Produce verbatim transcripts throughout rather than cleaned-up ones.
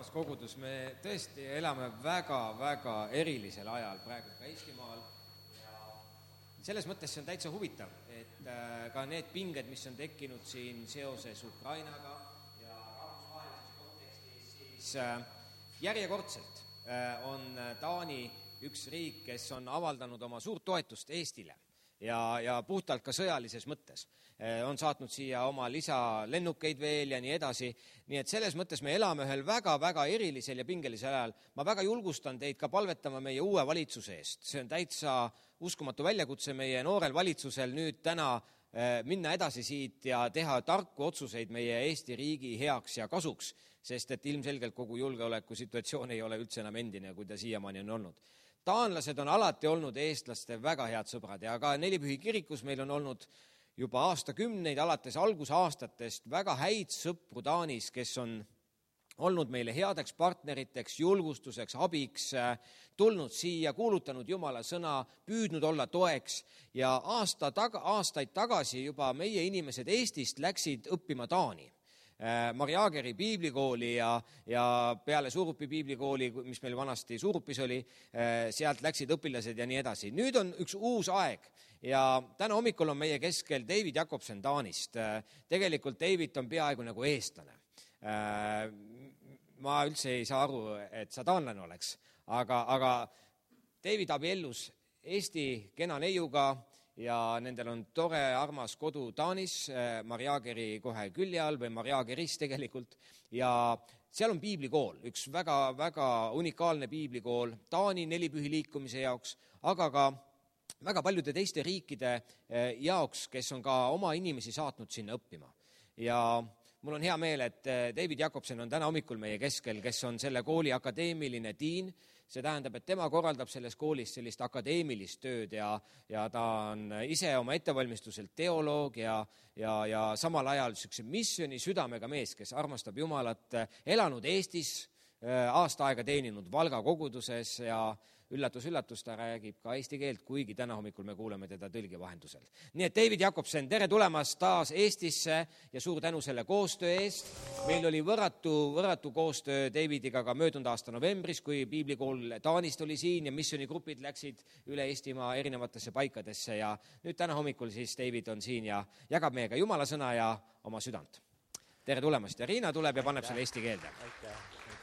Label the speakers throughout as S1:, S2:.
S1: armas kogudus, me tõesti elame väga-väga erilisel ajal praegu ka Eestimaal ja selles mõttes see on täitsa huvitav, et ka need pinged, mis on tekkinud siin seoses Ukrainaga ja rahvusvahelises kontekstis, siis järjekordselt on Taani üks riik, kes on avaldanud oma suurt toetust Eestile ja, ja puhtalt ka sõjalises mõttes. On saatnud siia oma lisalennukeid veel ja nii edasi. Nii et selles mõttes me elame ühel väga-väga erilisel ja pingelisel ajal. Ma väga julgustan teid ka palvetama meie uue valitsuse eest. See on täitsa uskumatu väljakutse meie noorel valitsusel nüüd täna minna edasi siit ja teha tarku otsuseid meie Eesti riigi heaks ja kasuks, sest et ilmselgelt kogu julgeoleku situatsioon ei ole üldse enam endine, kui ta siiamaani on olnud. Taanlased on alati olnud eestlaste väga head sõbrad ja ka Nelipühi kirikus meil on olnud juba aastakümneid alates algusaastatest väga häid sõpru Taanis, kes on olnud meile headeks partneriteks, julgustuseks, abiks, tulnud siia, kuulutanud Jumala sõna, püüdnud olla toeks ja aasta taga, aastaid tagasi juba meie inimesed Eestist läksid õppima Taani. Mariageri piiblikooli ja, ja peale Suurupi piiblikooli, mis meil vanasti Suurupis oli, sealt läksid õpilased ja nii edasi. Nüüd on üks uus aeg ja täna hommikul on meie keskel David Jakobsen Taanist. Tegelikult David on peaaegu nagu eestlane. Ma üldse ei saa aru, et sa taanlane oleks, aga, aga David abiellus Eesti kena neiuga ja nendel on tore armas kodu Taanis, Mariageri kohe külje all või Mariageris tegelikult ja seal on piiblikool, üks väga, väga unikaalne piiblikool Taani nelipühi liikumise jaoks, aga ka väga paljude teiste riikide jaoks, kes on ka oma inimesi saatnud sinna õppima. Ja mul on hea meel, et David Jakobsen on täna hommikul meie keskel, kes on selle kooli akadeemiline diin. See tähendab, et tema korraldab selles koolis sellist akadeemilist tööd ja, ja ta on ise oma ettevalmistuselt teoloog ja, ja, ja samal ajal missiooni südamega mees, kes armastab Jumalat, elanud Eestis, aasta aega teeninud Valga koguduses ja üllatus, üllatus, ta räägib ka eesti keelt, kuigi täna hommikul me kuuleme teda tõlgi vahendusel. Nii et David Jakobsen, tere tulemast taas Eestisse ja suur tänu selle koostöö eest. Meil oli võrratu, võrratu koostöö Davidiga ka möödunud aasta novembris, kui piiblikool Taanist oli siin ja missionigrupid läksid üle Eestimaa erinevatesse paikadesse ja nüüd täna hommikul siis David on siin ja jagab meiega Jumala sõna ja oma südant. Tere tulemast ja Riina tuleb ja paneb selle eesti keelde.
S2: Aitäh.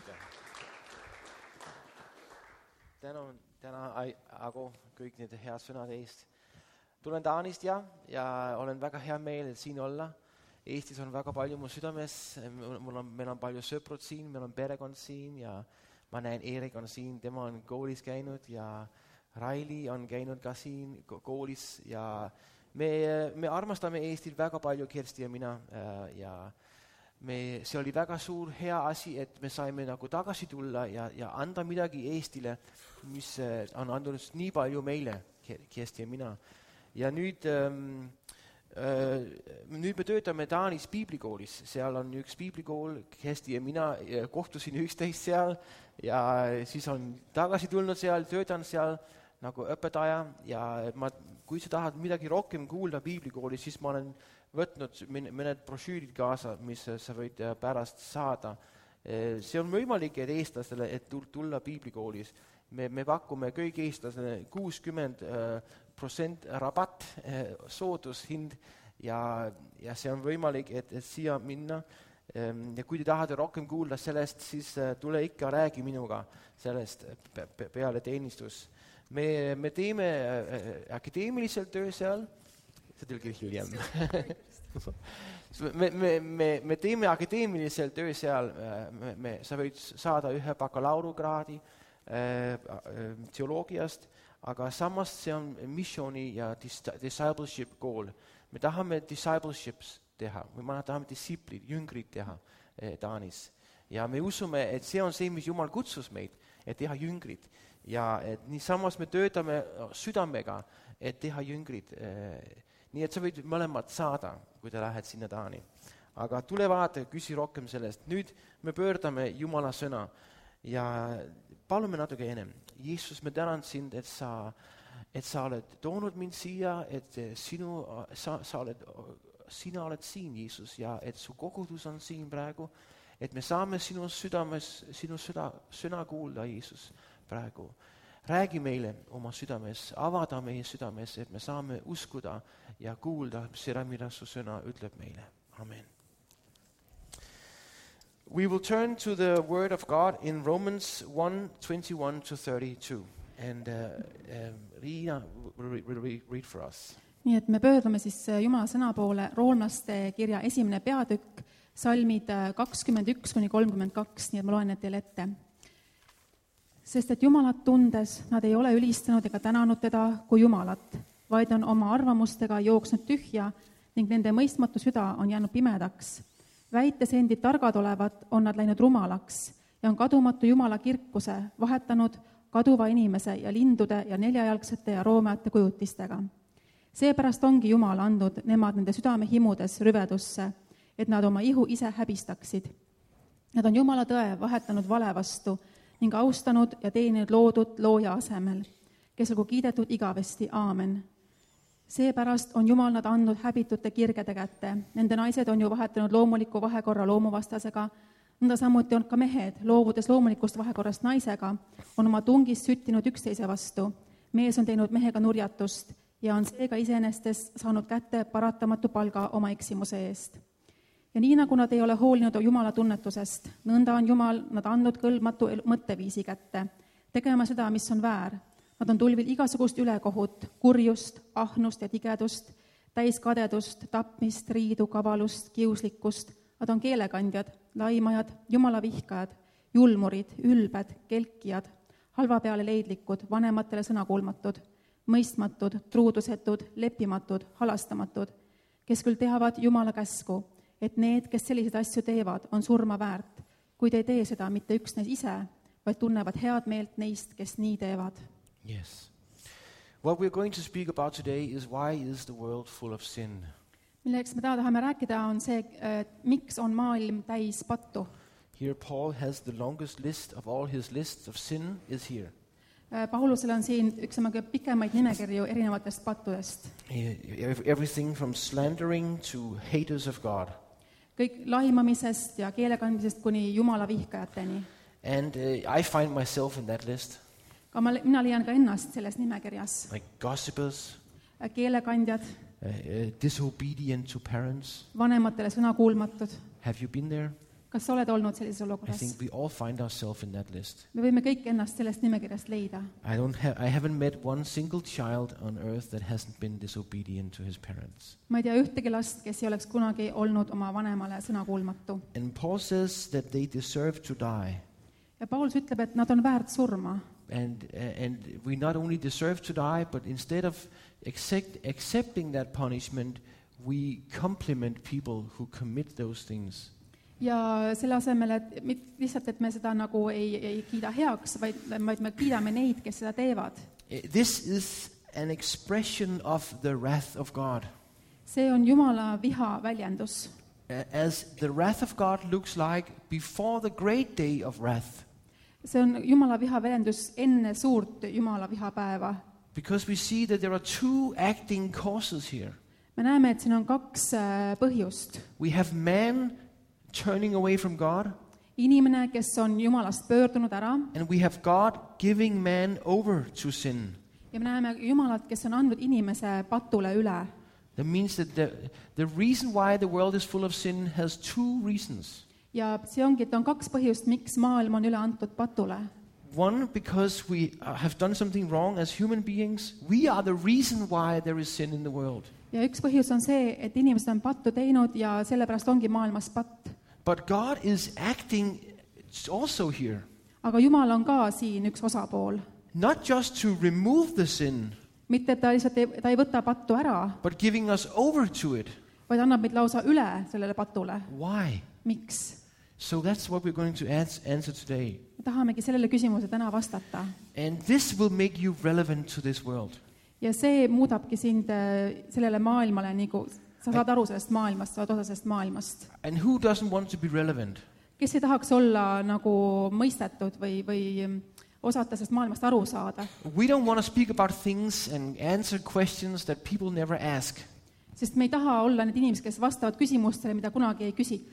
S2: Tänan, tänan Ago kõik need head sõnad eest. Tulen Taanist ja, ja olen väga hea meel, et siin olla. Eestis on väga palju mu südames, mul on, meil on palju sõprud siin, meil on perekond siin ja ma näen, Erik on siin, tema on koolis käinud ja Raili on käinud ka siin koolis ja me, me armastame Eestit väga palju, Kersti ja mina ja Me, see oli väga suur hea asi, et me saime nagu tagasi tulla ja, ja anda midagi Eestile, mis on andnud nii palju meile, Kersti ja mina. Ja nüüd, ähm, äh, nüüd me töötame Taanis piiblikoolis, seal on üks piiblikool, Kersti ja mina kohtusin üksteist seal ja siis on tagasi tulnud seal, töötan seal nagu õpetaja ja ma, kui sa tahad midagi rohkem kuulda piiblikoolis, siis ma olen võtnud mõned brošüürid kaasa, mis sa võid pärast saada. See on võimalik, et eestlastele, et tulla piiblikoolis. Me, me pakume kõik eestlasele kuuskümmend protsenti rabatt, soodushind ja, ja see on võimalik, et, et siia minna. Ja kui te tahate rohkem kuulda sellest, siis tule ikka räägi minuga sellest peale teenistus. Me, me teeme akadeemiliselt töö seal, see tuli küll hiljem. me, me, me, me teeme akadeemilisel töö seal, me, me, sa võid saada ühe bakalaureuskraadi äh, teoloogiast, aga samas see on missiooni ja dis, discipleship kool. Me tahame discipleships teha, me tahame distsiplid, jüngrid teha eh, Taanis. Ja me usume, et see on see, mis Jumal kutsus meid, et teha jüngrid. Ja et nii samas me töötame südamega, et teha jüngrid. Eh, nii et sa võid mõlemad saada, kui te lähed sinna Taani. Aga tule vaata ja küsi rohkem sellest. Nüüd me pöördame Jumala sõna ja palume natuke enem. Jeesus, me tänan sind, et sa, et sa oled toonud mind siia, et sinu, sa, sa oled, sina oled siin, Jeesus, ja et su kogudus on siin praegu, et me saame sinu südames, sinu süda, sõna kuulda, Jeesus, praegu. Räägi meile oma südames, avada meie südames, et me saame uskuda ja kuulda seda, mida su sõna ütleb meile. Amen. We will turn to the word of God in Romans one, twenty-one to thirty-two. And uh, um, Riina will, will read for us.
S3: Nii et me pöördume siis Jumala sõna poole roomlaste kirja esimene peatükk, salmid kakskümmend üks kuni kolmkümmend kaks, nii et ma loen need teile ette. Sest et Jumalat tundes nad ei ole ülistanud ega tänanud teda kui Jumalat, vaid on oma arvamustega jooksnud tühja ning nende mõistmatu süda on jäänud pimedaks. Väites endid targad olevat, on nad läinud rumalaks ja on kadumatu Jumala kirkuse vahetanud kaduva inimese ja lindude ja neljajalgsete ja roomajate kujutistega. Seepärast ongi Jumal andnud nemad nende südame himudes rüvedusse, et nad oma ihu ise häbistaksid. Nad on Jumala tõe vahetanud vale vastu ning austanud ja teeninud loodud looja asemel, kes olgu kiidetud igavesti. Aamen. Seepärast on Jumal nad andnud häbitute kirgede kätte. Nende naised on ju vahetanud loomuliku vahekorra loomuvastasega. Nõnda samuti on ka mehed, loovudes loomulikust vahekorrast naisega, on oma tungis süttinud üksteise vastu. Mees on teinud mehega nurjatust ja on seega iseenestes saanud kätte paratamatu palga oma eksimuse eest. Ja nii nagu nad ei ole hoolinud Jumala tunnetusest, nõnda on Jumal nad andnud kõlbmatu mõtteviisi kätte, tegema seda, mis on väär. Nad on tulvil igasugust ülekohut, kurjust, ahnust ja tigedust, täis kadedust, tapmist, riidu, kavalust, kiuslikkust. Nad on keelekandjad, laimajad, Jumala vihkajad, julmurid, ülbed, kelkijad, halva peale leidlikud, vanematele sõnakuulmatud, mõistmatud, truudusetud, leppimatud, halastamatud, kes küll teavad Jumala käsku, et need, kes selliseid asju teevad, on surma väärt, kuid ei tee seda mitte üksnes ise, vaid tunnevad head meelt neist, kes nii teevad.
S2: Yes. What we're going to speak about today is why is the world full of sin?
S3: Milleks me täna tahame rääkida, on see, et miks on maailm täis pattu.
S2: Here Paul has the longest list of all his lists of sin is here.
S3: Paulusel on siin üks oma pikemaid nimekirju erinevatest pattudest.
S2: Everything from slandering to haters of God.
S3: Kõik laimamisest ja keelekandmisest kuni Jumala vihkajateni.
S2: And uh, I find myself in that list.
S3: Ka ma, mina leian ka ennast selles nimekirjas.
S2: Like gossipers.
S3: Keelekandjad.
S2: Uh, uh, disobedient to parents.
S3: Vanematele sõnakuulmatud.
S2: Have you been there?
S3: Kas sa oled olnud sellises
S2: I
S3: olukorras?
S2: think we all find ourselves in that list.
S3: Me võime kõik ennast sellest nimekirjast leida.
S2: I don't have I haven't met one single child on earth that hasn't been disobedient to his parents.
S3: Ma ei tea ühtegi last, kes ei oleks kunagi olnud oma vanemale sõnakuulmatu.
S2: And Paul says that they deserve to die.
S3: Ja Paulus ütleb, et nad on väärt surma.
S2: And uh, and we not only deserve to die, but instead of accept, accepting that punishment, we compliment people who commit those things.
S3: Ja selle asemel, et mit, lihtsalt, et me seda nagu ei, ei kiida heaks, vaid, vaid me kiidame neid, kes seda teevad.
S2: This is an expression of the wrath of God.
S3: See on Jumala viha väljendus.
S2: As the wrath of God looks like before the great day of wrath.
S3: See on Jumala viha väljendus enne suurt Jumala vihapäeva.
S2: Because we see that there are two acting causes here.
S3: Me näeme, et siin on kaks põhjust.
S2: We have man turning away from God.
S3: Inimene, kes on Jumalast pöördunud ära.
S2: And we have God giving man over to sin.
S3: Ja me näeme Jumalat, kes on andnud inimese patule üle.
S2: That means that the, the reason why the world is full of sin has two reasons.
S3: Ja see ongi, et on kaks põhjust, miks maailm on üle antud patule.
S2: One, because we have done something wrong as human beings. We are the reason why there is sin in the world.
S3: Ja üks põhjus on see, et inimesed on pattu teinud ja sellepärast ongi maailmas patt.
S2: But God is acting also here.
S3: Aga Jumal on ka siin üks osapool.
S2: Not just to remove the sin.
S3: Mitte, et ta lihtsalt ei, ta ei võta pattu ära.
S2: But giving us over to it.
S3: Vaid annab meid lausa üle sellele patule.
S2: Why?
S3: Miks?
S2: So that's what we're going to answer today.
S3: Me tahamegi sellele küsimuse täna vastata.
S2: And this will make you relevant to this world.
S3: Ja see muudabki sind sellele maailmale, nagu sa saad aru sellest maailmast, sa oled osa sellest maailmast.
S2: And who doesn't want to be relevant?
S3: Kes ei tahaks olla nagu mõistetud või, või osata sellest maailmast aru saada?
S2: We don't want to speak about things and answer questions that people never ask.
S3: Sest me ei taha olla need inimesed, kes vastavad küsimustele, mida kunagi ei küsita.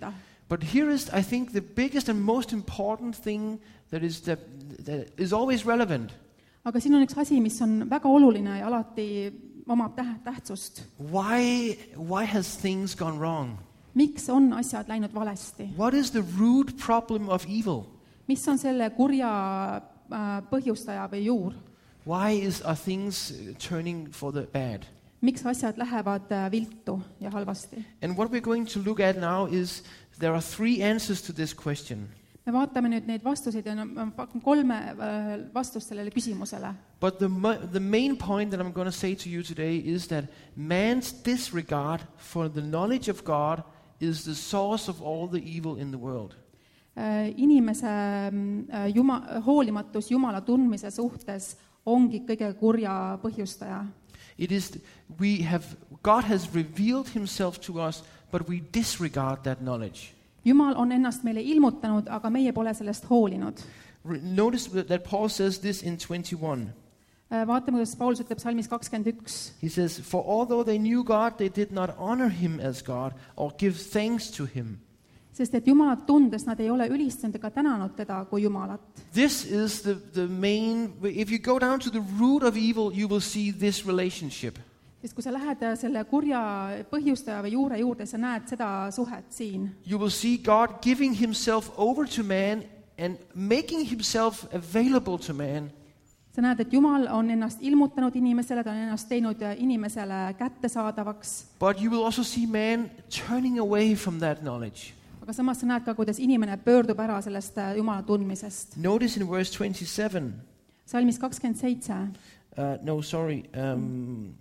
S2: But here is, I think, the biggest and most important thing that is, that, that is always relevant.
S3: aga siin on üks asi, mis on väga oluline ja alati omab täht, tähtsust.
S2: Why, why has things gone wrong?
S3: Miks on asjad läinud valesti?
S2: What is the root problem of evil?
S3: Mis on selle kurja äh, põhjustaja või juur?
S2: Why is, are things turning for the bad?
S3: Miks asjad lähevad äh, viltu ja halvasti?
S2: And what we're going to look at now is there are three answers to this question.
S3: Me vaatame nüüd neid vastuseid ja ma pakun kolme äh, vastust sellele küsimusele.
S2: But the, the main point that I'm going to say to you today is that man's disregard for the knowledge of God is the source of all the evil in the world.
S3: Äh, inimese äh, juma, hoolimatus Jumala tundmise suhtes ongi kõige kurja põhjustaja.
S2: It is, we have, God has revealed himself to us, but we disregard that knowledge.
S3: Jumal on ennast meile ilmutanud, aga meie pole sellest hoolinud.
S2: Notice that Paul says this in twenty-one.
S3: Vaatame, kuidas Paulus ütleb salmis kakskümmend üks.
S2: He says, for although they knew God, they did not honor him as God or give thanks to him.
S3: Sest et Jumalat tundes nad ei ole ülistanud ega tänanud teda kui Jumalat.
S2: This is the, the main, if you go down to the root of evil, you will see this relationship.
S3: Sest kui sa lähed selle kurja põhjustaja või juure juurde, sa näed seda suhet siin.
S2: You will see God giving himself over to man and making himself available to man.
S3: Sa näed, et Jumal on ennast ilmutanud inimesele, ta on ennast teinud inimesele kättesaadavaks.
S2: But you will also see man turning away from that knowledge.
S3: Aga samas sa näed ka, kuidas inimene pöördub ära sellest Jumala tundmisest.
S2: Notice in verse twenty-seven.
S3: Salmis kakskümmend seitse.
S2: Uh, no, sorry. Um,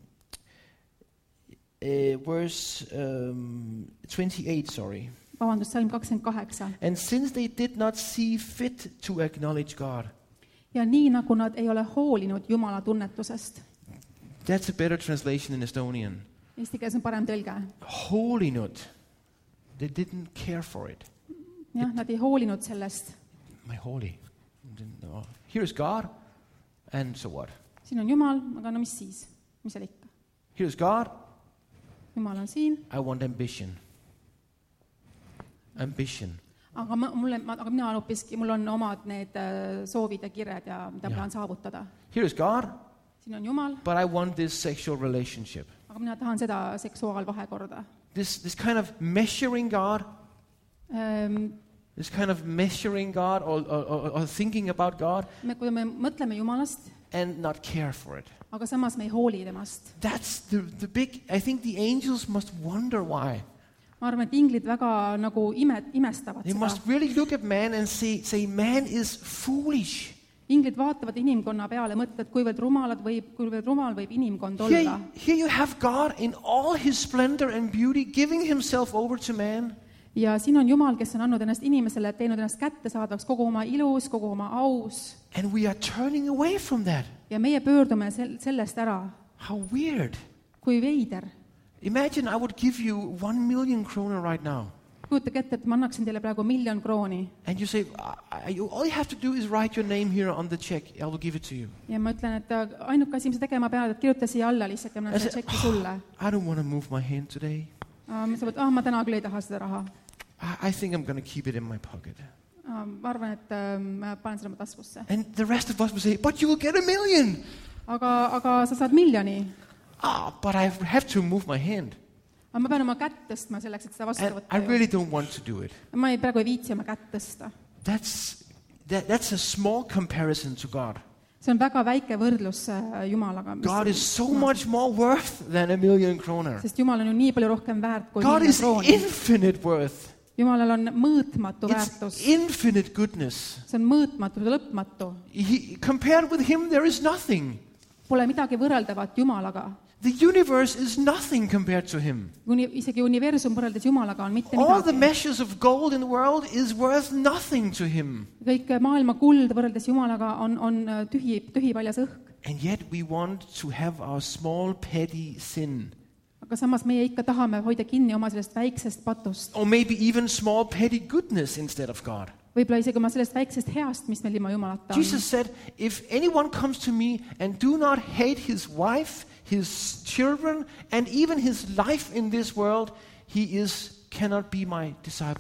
S2: uh, verse um, twenty-eight, sorry.
S3: Vabandust, salm kakskümmend kaheksa.
S2: And since they did not see fit to acknowledge God.
S3: Ja nii, nagu nad ei ole hoolinud Jumala tunnetusest.
S2: That's a better translation in Estonian.
S3: Eesti keeles on parem tõlge.
S2: Hoolinud. They didn't care for it.
S3: Jah, nad ei hoolinud sellest.
S2: My holy. No. Here is God, and so what?
S3: Siin on Jumal, aga no mis siis? Mis seal ikka?
S2: Here is God.
S3: Jumal on siin.
S2: I want ambition. Ambition.
S3: Aga, ma, mulle, ma, aga mina hoopiski, mul on omad need soovid ja kired ja mida
S2: Yeah.
S3: ma tahan saavutada.
S2: Here is God,
S3: Siin on Jumal,
S2: but I want this sexual relationship.
S3: aga mina tahan seda seksuaalvahekorda.
S2: This, this kind of measuring God,
S3: Ähm,
S2: this kind of measuring God or, or, or, or thinking about God
S3: me, kui me mõtleme Jumalast,
S2: and not care for it.
S3: aga samas me ei hooli temast.
S2: That's the, the big, I think the angels must wonder why.
S3: Ma arvan, et inglid väga nagu ime, imestavad
S2: They
S3: seda.
S2: must really look at man and say, say man is foolish.
S3: Inglid vaatavad inimkonna peale, mõtlevad, kuivõrd rumalad võib, kuivõrd rumal võib inimkond olla.
S2: Here, here you have God in all his splendor and beauty giving himself over to man.
S3: Ja siin on Jumal, kes on andnud ennast inimesele, teinud ennast kättesaadavaks kogu oma ilus, kogu oma aus.
S2: And we are turning away from that.
S3: Ja meie pöördume sel, sellest ära.
S2: How weird.
S3: Kui veider.
S2: Imagine I would give you one million kroner right now.
S3: Kujutage ette, et ma annaksin teile praegu miljon krooni.
S2: And you say, I, you, all you have to do is write your name here on the check. I will give it to you.
S3: Ja ma ütlen, et ainuke asi, mis sa tegema pead, et kirjuta siia alla lihtsalt ja ma annan selle tšeki sulle.
S2: I don't want to move my hand today.
S3: Mis sa võid, ah, ma täna küll ei taha seda raha.
S2: I, I think I'm going to keep it in my pocket.
S3: Ma arvan, et ma panen seda oma taskusse.
S2: And the rest of us will say, but you will get a million.
S3: Aga, aga sa saad miljoni.
S2: Ah, but I have to move my hand.
S3: Aga ma pean oma kätt tõstma selleks, et seda vastu
S2: And
S3: võtta.
S2: I really don't want to do it.
S3: Ma ei, praegu ei viitsi oma kätt tõsta.
S2: That's, that, that's a small comparison to God.
S3: See on väga väike võrdlus Jumalaga.
S2: God is so much more worth than a million kroner.
S3: Sest Jumal on ju nii palju rohkem väärt kui
S2: God
S3: miljon
S2: is
S3: krooni.
S2: infinite worth.
S3: Jumalal on mõõtmatu
S2: It's
S3: väärtus.
S2: infinite goodness.
S3: See on mõõtmatu ja lõpmatu.
S2: He, compared with him, there is nothing.
S3: Pole midagi võrreldavat Jumalaga.
S2: The universe is nothing compared to him.
S3: Uni, isegi universum võrreldes Jumalaga on mitte
S2: All the
S3: midagi.
S2: measures of gold in the world is worth nothing to him.
S3: Kõik maailma kuld võrreldes Jumalaga on, on tühi, tühipaljas õhk.
S2: And yet we want to have our small petty sin.
S3: Aga samas meie ikka tahame hoida kinni oma sellest väiksest patust.
S2: Or maybe even small petty goodness instead of God.
S3: Võib-olla isegi oma sellest väiksest heast, mis meil ilma Jumalata on.
S2: Jesus said, if anyone comes to me and do not hate his wife, his children, and even his life in this world, he is, cannot be my disciple.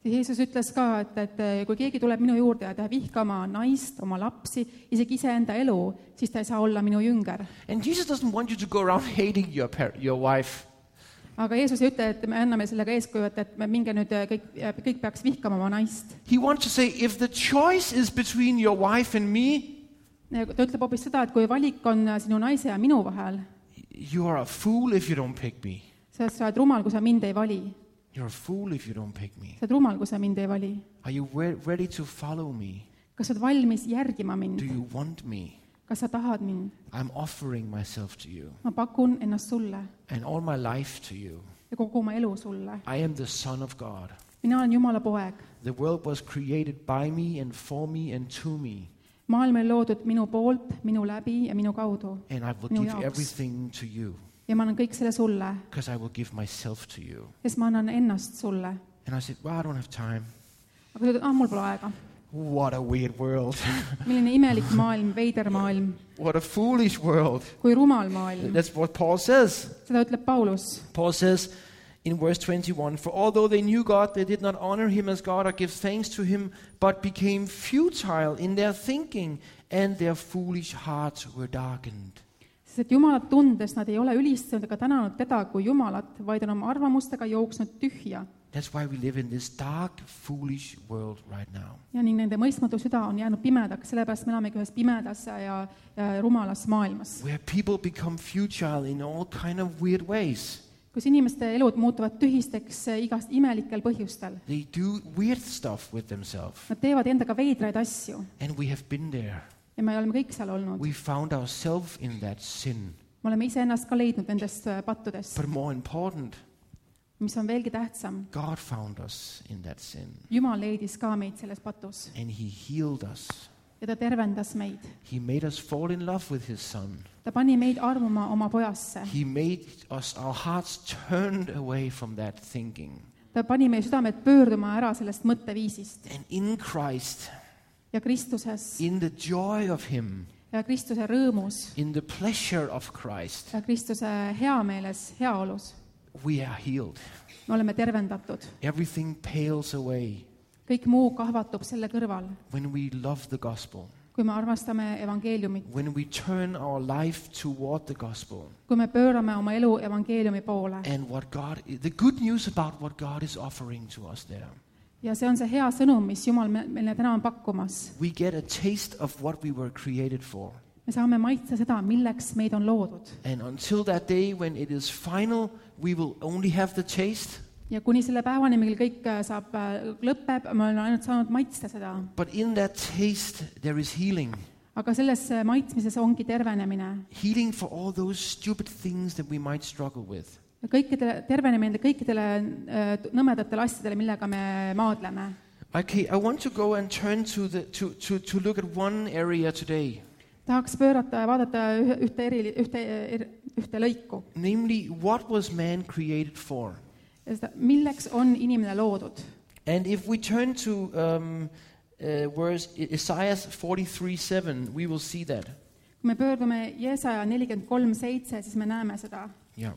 S3: Jeesus ütles ka, et, et kui keegi tuleb minu juurde ja ta ei vihka oma naist, oma lapsi, isegi iseenda elu, siis ta ei saa olla minu jünger.
S2: And Jesus doesn't want you to go around hating your par- your wife.
S3: Aga Jeesus ei ütle, et me anname sellega eeskuju, et, et me minge nüüd kõik, kõik peaks vihkama oma naist.
S2: He wants to say, if the choice is between your wife and me,
S3: Ta ütleb hoopis seda, et kui valik on sinu naise ja minu vahel,
S2: you are a fool if you don't pick me.
S3: sest sa oled rumal, kui sa mind ei vali.
S2: You're a fool if you don't pick me.
S3: sa oled rumal, kui sa mind ei vali.
S2: Are you re- ready to follow me?
S3: Kas sa oled valmis järgima
S2: Do
S3: mind?
S2: you want me?
S3: Kas sa tahad mind?
S2: I'm offering myself to you
S3: Ma pakun ennast sulle
S2: and all my life to you.
S3: ja kogu oma elu sulle.
S2: I am the Son of God.
S3: Mina olen Jumala poeg.
S2: The world was created by me and for me and to me.
S3: Maailm on loodud minu poolt, minu läbi ja minu kaudu.
S2: And I will
S3: Minu
S2: give
S3: jaoks.
S2: everything to you
S3: Ja ma annan kõik selle sulle,
S2: because I will give myself to you.
S3: sest ma annan ennast sulle.
S2: And I said, well, I don't have time.
S3: Aga sa ütled, ah, mul pole aega.
S2: What a weird world.
S3: Milline imelik maailm, veider maailm,
S2: What a foolish world.
S3: kui rumal maailm.
S2: That's what Paul says.
S3: Seda ütleb Paulus.
S2: Paul says in verse twenty-one, for although they knew God, they did not honor him as God or give thanks to him, but became futile in their thinking, and their foolish hearts were darkened.
S3: Sest et Jumalat tundes nad ei ole ülistanud ega tänanud teda kui Jumalat, vaid on oma arvamustega jooksnud tühja.
S2: That's why we live in this dark, foolish world right now.
S3: Ja ning nende mõistmatu süda on jäänud pimedaks, sellepärast me elamegi ühes pimedas ja, ja rumalas maailmas.
S2: Where people become futile in all kind of weird ways.
S3: Kus inimeste elud muutuvad tühisteks igast imelikel põhjustel.
S2: They do weird stuff with themselves.
S3: Nad teevad endaga veidraid asju
S2: And we have been there.
S3: ja me oleme kõik seal olnud.
S2: We found ourselves in that sin.
S3: Me oleme iseennast ka leidnud nendest pattudest,
S2: But more important,
S3: mis on veelgi tähtsam.
S2: God found us in that sin.
S3: Jumal leidis ka meid selles patus
S2: And he healed us.
S3: ja ta tervendas meid.
S2: He made us fall in love with his son.
S3: Ta pani meid armuma oma pojasse.
S2: He made us, our hearts turned away from that thinking.
S3: Ta pani meie südamed pöörduma ära sellest mõtteviisist.
S2: And in Christ,
S3: Ja Kristuses
S2: in the joy of him,
S3: ja Kristuse rõõmus
S2: in the pleasure of Christ,
S3: ja Kristuse heameeles, heaolus
S2: we are healed.
S3: me oleme tervendatud.
S2: Everything pales away
S3: Kõik muu kahvatub selle kõrval,
S2: when we love the gospel,
S3: kui me armastame evangeeliumit,
S2: when we turn our life toward the gospel
S3: kui me pöörame oma elu evangeeliumi poole.
S2: and what God, the good news about what God is offering to us there.
S3: Ja see on see hea sõnum, mis Jumal me- meile täna on pakkumas.
S2: We get a taste of what we were created for.
S3: Me saame maitse seda, milleks meid on loodud.
S2: And until that day when it is final, we will only have the taste.
S3: Ja kuni selle päevani, mil kõik äh, saab, äh, lõpeb, me oleme ainult saanud maitsta seda.
S2: But in that taste, there is healing.
S3: Aga selles äh, maitsmises ongi tervenemine.
S2: Healing for all those stupid things that we might struggle with.
S3: Ja kõikidele, tervenemine kõikidele äh, nõmedatele asjadele, millega me maadleme.
S2: Okay, I want to go and turn to, the, to, to, to look at one area today.
S3: Tahaks pöörata ja vaadata ühe- ühte, eri, ühte, er- ühte lõiku.
S2: Namely, what was man created for?
S3: Ja seda, milleks on inimene loodud?
S2: And if we turn to um, uh, verse Isaiah forty-three seven, we will see that.
S3: Kui me pöördume Jeesaja nelikümmend kolm seitse, siis me näeme seda.
S2: Yeah.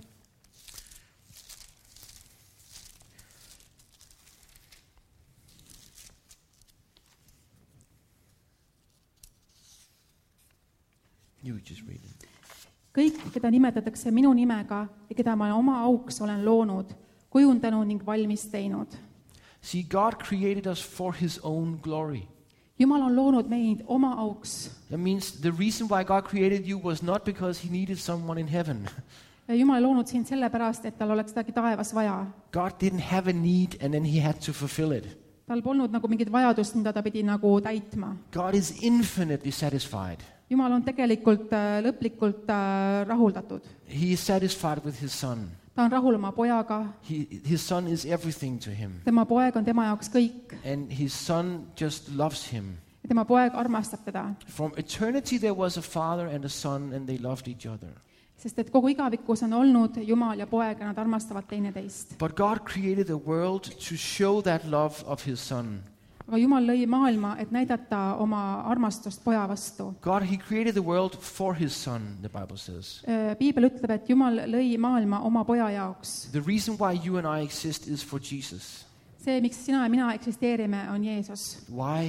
S2: You just read it.
S3: Kõik, keda nimetatakse minu nimega ja keda ma oma auks olen loonud, kujundanud ning valmis teinud.
S2: See, God created us for his own glory.
S3: Jumal on loonud meid oma auks.
S2: That means the reason why God created you was not because he needed someone in heaven.
S3: Jumal ei loonud sind sellepärast, et tal oleks midagi taevas vaja.
S2: God didn't have a need and then he had to fulfill it.
S3: Tal polnud nagu mingit vajadust, mida ta pidi nagu täitma.
S2: God is infinitely satisfied.
S3: Jumal on tegelikult äh, lõplikult äh, rahuldatud.
S2: He is satisfied with his son.
S3: Ta on rahul oma pojaga.
S2: He, his son is everything to him.
S3: Tema poeg on tema jaoks kõik.
S2: And his son just loves him.
S3: Ja tema poeg armastab teda.
S2: From eternity there was a father and a son and they loved each other.
S3: Sest et kogu igavikus on olnud Jumal ja poeg ja nad armastavad teineteist.
S2: But God created the world to show that love of his son.
S3: Aga Jumal lõi maailma, et näidata oma armastust poja vastu.
S2: God, he created the world for his son, the Bible says.
S3: Äh, Piibel ütleb, et Jumal lõi maailma oma poja jaoks.
S2: The reason why you and I exist is for Jesus.
S3: see, miks sina ja mina eksisteerime, on Jeesus.
S2: Why?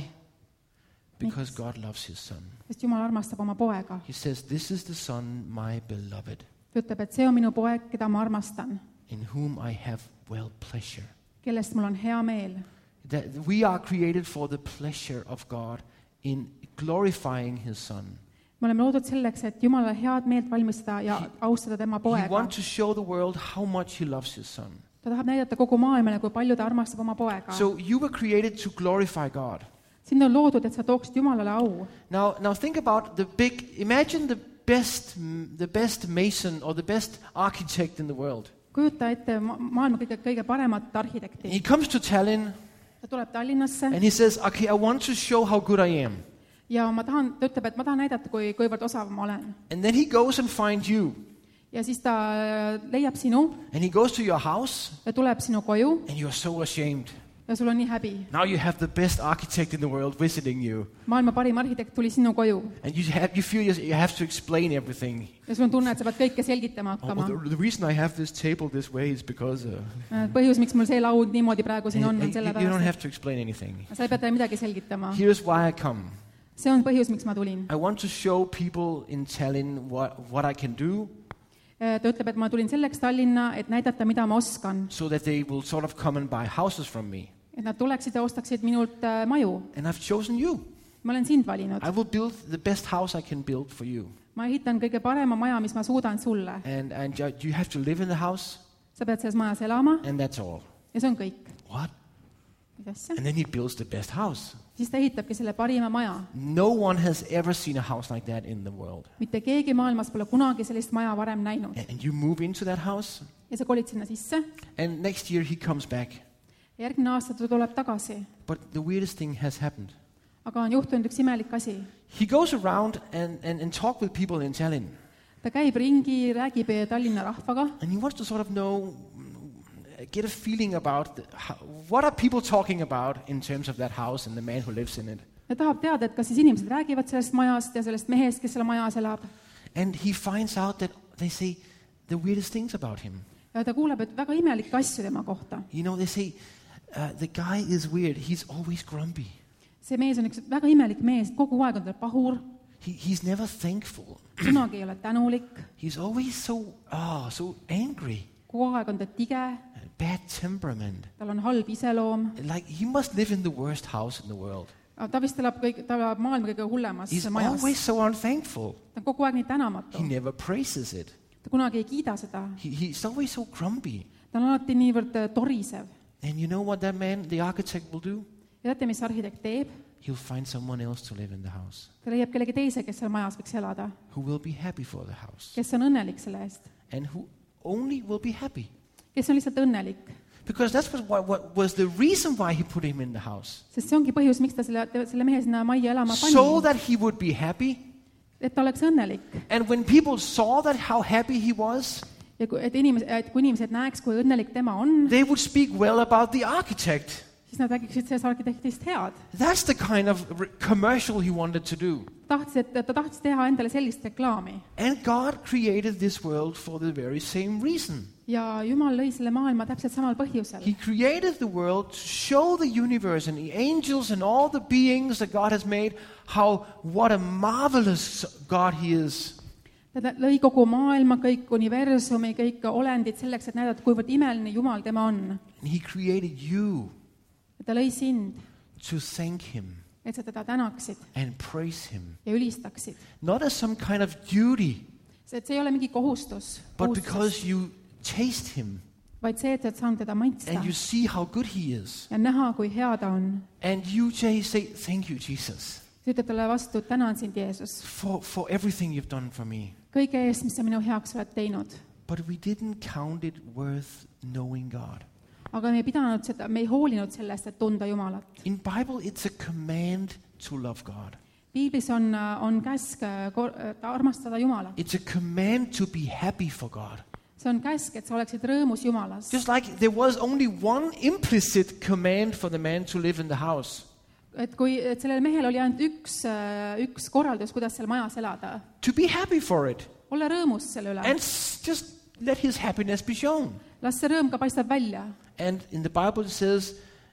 S2: Because God loves his son.
S3: Sest Jumal armastab oma poega.
S2: He says, this is the son, my beloved,
S3: Ta ütleb, et see on minu poeg, keda ma armastan,
S2: in whom I have well pleasure.
S3: kellest mul on hea meel.
S2: That we are created for the pleasure of God in glorifying his son.
S3: Me oleme loodud selleks, et Jumalale head meelt valmistada ja austada tema
S2: He
S3: poega.
S2: wants to show the world how much he loves his son.
S3: Ta tahab näidata kogu maailmale, kui palju ta armastab oma poega.
S2: So you were created to glorify God.
S3: Sind on loodud, et sa tooksid Jumalale au.
S2: Now, now think about the big, imagine the best, the best mason or the best architect in the world.
S3: Kujuta ette ma- maailma kõige, kõige paremat arhitekti.
S2: He comes to Tallinn
S3: Ta tuleb Tallinnasse
S2: and he says, okay, I want to show how good I am.
S3: ja ma tahan, ta ütleb, et ma tahan näidata, kui, kuivõrd osav ma olen.
S2: And then he goes and finds you.
S3: Ja siis ta leiab sinu
S2: And he goes to your house
S3: ja tuleb sinu koju
S2: and you're so ashamed.
S3: ja sul on nii häbi.
S2: Now you have the best architect in the world visiting you.
S3: Maailma parim arhitekt tuli sinu koju
S2: And you have, you feel you have to explain everything.
S3: ja sul on tunne, et sa pead kõike selgitama
S2: Oh,
S3: hakkama.
S2: the, the reason I have this table this way is because... Uh,
S3: Põhjus, miks mul see laud niimoodi praegu siin on,
S2: and-
S3: on
S2: and you don't
S3: sellepärast,
S2: have to explain anything.
S3: et sa ei pea talle midagi selgitama.
S2: Here's why I come.
S3: See on põhjus, miks ma tulin.
S2: I want to show people in Tallinn what, what I can do
S3: Ta ütleb, et ma tulin selleks Tallinna, et näidata, mida ma oskan.
S2: so that they will sort of come and buy houses from me.
S3: Et nad tuleksid ja ostaksid minult äh, maju.
S2: And I've chosen you.
S3: Ma olen sind valinud.
S2: I will build the best house I can build for you.
S3: Ma ehitan kõige parema maja, mis ma suudan sulle.
S2: And, and ju- you have to live in the house,
S3: Sa pead selles majas elama
S2: and that's all.
S3: ja see on kõik.
S2: What?
S3: Mis asja?
S2: And then he builds the best house.
S3: Siis ta ehitabki selle parima maja.
S2: No one has ever seen a house like that in the world.
S3: Mitte keegi maailmas pole kunagi sellist maja varem näinud.
S2: And, and you move into that house,
S3: Ja sa kolid sinna sisse.
S2: and next year he comes back.
S3: Järgmine aasta ta tuleb tagasi.
S2: But the weirdest thing has happened.
S3: Aga on juhtunud üks imelik asi.
S2: He goes around and, and, and talk with people in Tallinn.
S3: Ta käib ringi, räägib Tallinna rahvaga
S2: And he wants to sort of know, get a feeling about the, how, what are people talking about in terms of that house and the man who lives in it.
S3: ja tahab teada, et kas siis inimesed räägivad sellest majast ja sellest mehest, kes selle majas elab.
S2: And he finds out that they say the weirdest things about him.
S3: Ja ta kuuleb, et väga imelikke asju tema kohta.
S2: You know, they say, uh, the guy is weird. He's always grumpy.
S3: See mees on üks väga imelik mees, kogu aeg on ta pahur,
S2: He, he's never thankful.
S3: kunagi ei ole tänulik,
S2: He's always so, oh, so angry.
S3: kogu aeg on ta tige,
S2: Bad temperament.
S3: tal on halb iseloom.
S2: Like, he must live in the worst house in the world.
S3: Ta vist elab kõik, ta elab maailma kõige hullemas
S2: He's
S3: majas.
S2: always so unthankful.
S3: Ta on kogu aeg nii tänamatu.
S2: He never praises it.
S3: Ta kunagi ei kiida seda.
S2: He, he's always so grumpy.
S3: Ta on alati niivõrd äh, torisev.
S2: And you know what that man, the architect, will do?
S3: Ja teate, mis arhitekt teeb?
S2: He'll find someone else to live in the house
S3: Ta leiab kellegi teise, kes seal majas võiks elada,
S2: who will be happy for the house
S3: kes on õnnelik selle eest,
S2: and who only will be happy.
S3: kes on lihtsalt õnnelik.
S2: Because that's what, what, what was the reason why he put him in the house.
S3: Sest see ongi põhjus, miks ta selle, selle mehe sinna majja elama pani.
S2: So that he would be happy.
S3: Et ta oleks õnnelik.
S2: And when people saw that how happy he was,
S3: Ja kui, et inimesed, et kui inimesed näeks, kui õnnelik tema on,
S2: they would speak well about the architect.
S3: siis nad räägiksid sellest arhitektist head.
S2: That's the kind of re- commercial he wanted to do.
S3: Tahtis, et ta tahtis teha endale sellist reklaami.
S2: And God created this world for the very same reason.
S3: Ja Jumal lõi selle maailma täpselt samal põhjusel.
S2: He created the world to show the universe and the angels and all the beings that God has made how what a marvelous God he is.
S3: Ta lõi kogu maailma, kõik universumi, kõik olendid selleks, et näidata, kuivõrd imeline Jumal tema on.
S2: And he created you
S3: Ta lõi sind,
S2: to thank him
S3: et sa teda tänaksid
S2: and praise him.
S3: ja ülistaksid.
S2: Not as some kind of duty,
S3: See, et see ei ole mingi kohustus,
S2: but
S3: kohustus,
S2: because you taste him
S3: vaid see, et sa oled saanud teda maitsta
S2: and you see how good he is.
S3: ja näha, kui hea ta on.
S2: And you say, say thank you, Jesus,
S3: sa ütled talle vastu, tänan sind, Jeesus,
S2: for, for everything you've done for me.
S3: kõige eest, mis sa minu heaks oled teinud.
S2: But we didn't count it worth knowing God.
S3: Aga me ei pidanud seda, me ei hoolinud sellest, et tunda Jumalat.
S2: In Bible, it's a command to love God.
S3: Piiblis on, on käsk äh, kor- äh, armastada Jumalat.
S2: It's a command to be happy for God.
S3: See on käsk, et sa oleksid rõõmus Jumalas.
S2: Just like there was only one implicit command for the man to live in the house,
S3: Et kui et sellel mehel oli ainult üks, äh, üks korraldus, kuidas seal majas elada.
S2: to be happy for it
S3: Ole rõõmus selle üle.
S2: and s- just let his happiness be shown.
S3: Las see rõõm ka paistab välja.
S2: And in the Bible it says,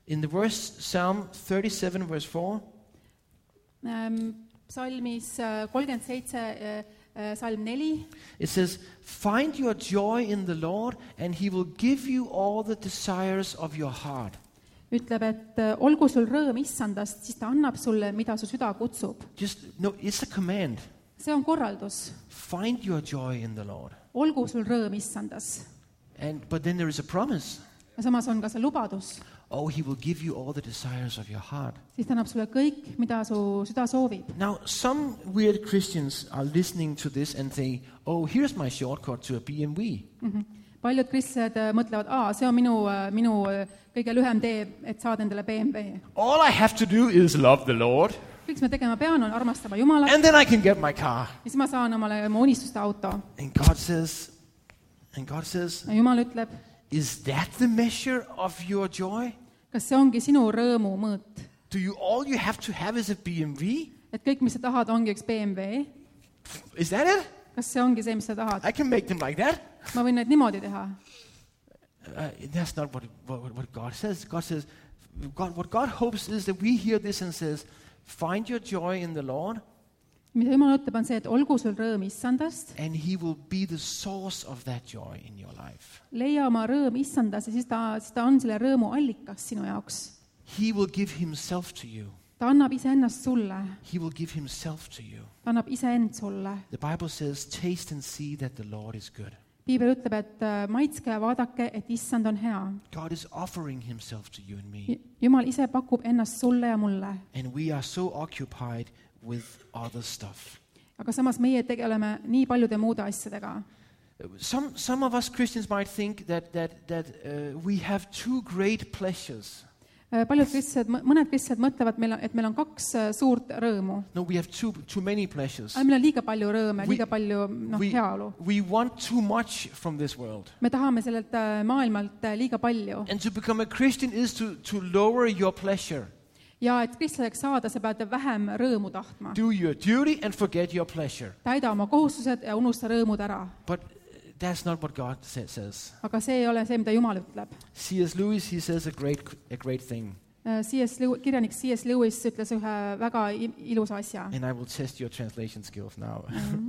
S2: In the verse Psalm thirty-seven, verse four,
S3: Ähm, Psalmis äh, kolmkümmend seitse, äh, äh, salm neli,
S2: it says, "Find your joy in the Lord, and He will give you all the desires of your heart."
S3: ütleb, et äh, olgu sul rõõm issandast, siis ta annab sulle, mida su süda kutsub.
S2: Just no, it's a command.
S3: See on korraldus.
S2: Find your joy in the Lord.
S3: Olgu sul rõõm issandas.
S2: And but then there is a promise.
S3: Ja samas on ka see lubadus.
S2: Oh, He will give you all the desires of your heart.
S3: Siis ta annab sulle kõik, mida su süda soovib.
S2: Now, some weird Christians are listening to this and say, "Oh, here's my shortcut to a B M W."
S3: Mm-hmm. Paljud kristlased äh, mõtlevad, aa, see on minu, äh, minu äh, kõige lühem tee, et saada endale B M W.
S2: All I have to do is love the Lord,
S3: Kõik, mis ma tegema pean, on armastama Jumalat
S2: and then I can get my car.
S3: ja siis ma saan omale oma unistuste auto.
S2: And God says, and God says,
S3: Ja Jumal ütleb,
S2: is that the measure of your joy?
S3: kas see ongi sinu rõõmu mõõt?
S2: Do you all you have to have is a B M W?
S3: Et kõik, mis sa tahad, ongi üks B M W?
S2: Is that it?
S3: Kas see ongi see, mis sa tahad?
S2: I can make them like that.
S3: Ma võin neid niimoodi teha.
S2: Uh, that's not what, what what God says. God says, God, what God hopes is that we hear this and says, find your joy in the Lord,
S3: Mida Jumal ütleb, on see, et olgu sul rõõm issandast,
S2: and He will be the source of that joy in your life.
S3: leia oma rõõm issandas ja siis ta, siis ta on selle rõõmu allikas sinu jaoks.
S2: He will give Himself to you.
S3: Ta annab iseennast sulle,
S2: He will give Himself to you.
S3: ta annab iseend sulle.
S2: The Bible says, taste and see that the Lord is good.
S3: Piibel ütleb, et äh, maitske ja vaadake, et issand on hea.
S2: God is offering Himself to you and me.
S3: Jumal ise pakub ennast sulle ja mulle.
S2: And we are so occupied with other stuff.
S3: Aga samas meie tegeleme nii paljude muude asjadega.
S2: Some, some of us Christians might think that, that, that uh, we have two great pleasures.
S3: Äh, Paljud kristlased, mõned kristlased mõtlevad, meil on, et meil on kaks äh, suurt rõõmu.
S2: No, we have too, too many pleasures.
S3: Aga meil on liiga palju rõõme,
S2: We-
S3: liiga palju noh,
S2: We,
S3: heaolu.
S2: we want too much from this world.
S3: Me tahame sellelt äh, maailmalt äh, liiga palju.
S2: And to become a Christian is to, to lower your pleasure.
S3: Ja et kristlaseks saada, sa pead vähem rõõmu tahtma.
S2: Do your duty and forget your pleasure.
S3: Täida oma kohustused ja unusta rõõmud ära.
S2: But that's not what God sa- says.
S3: Aga see ei ole see, mida Jumal ütleb.
S2: C S Lewis, he says a great, a great thing.
S3: Äh, C S Lew- kirjanik C S Lewis ütles ühe väga i- ilusa asja.
S2: And I will test your translation skills now.